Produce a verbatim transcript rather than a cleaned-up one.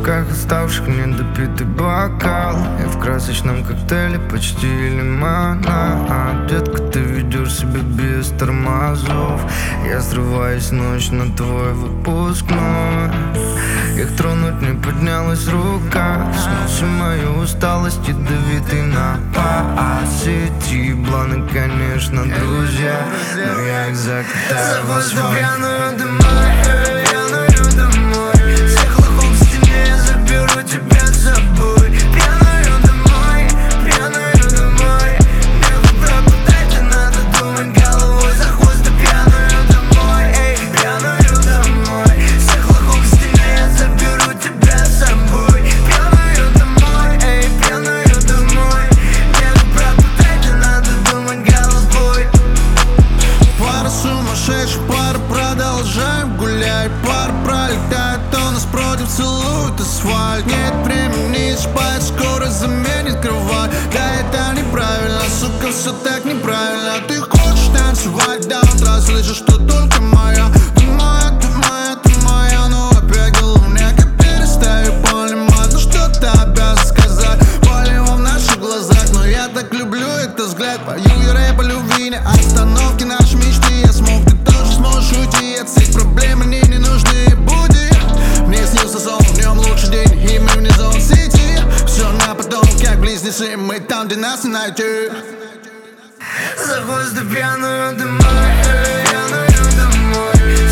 руках оставших недопитый бокал. И в красочном коктейле почти лимонад. Детка, ты ведешь себя без тормозов. Я срываюсь ночь на твой выпускной. Их тронуть не поднялась рука. Смолчи мою усталость, ядовитый напад. Сети бланы, конечно, друзья, но я их закатаю в асфальт. Пьяную домой, пьяную домой. Всех лохов в стене я заберу тебя с собой. Пьяную домой, пьяную домой. Нехуй пропадать, не надо думать головой за хвост. Да пьяную домой, эй, пьяную домой. Всех лохов в стене я заберу тебя с собой. Пьяную домой, эй, пьяную домой. Нехуй пропадать, не надо думать головой. Пара сумасшедших, пара продолжаем гулять. Пара пролетает, то нас против целует асфальт. Нет времени спать, скорость заменит кровать. Да это неправильно, сука, все так неправильно. Ты хочешь танцевать до утра, слышишь, что только моя. Ты моя, ты моя, ты моя, но опять голову как перестаю понимать. Ну что ты обязан сказать, полево в наших глазах. Но я так люблю этот взгляд, пою и рэп о любви, не остановки наши мечты. Я смог, ты тоже сможешь уйти от всех проблем, мне не нужны буди. Мне снился сон, в нем лучший день, и мы вне зон сети. Все на потом, как близнецы, мы там, где нас не найти. За хвост да пьяную домой, пьяную домой.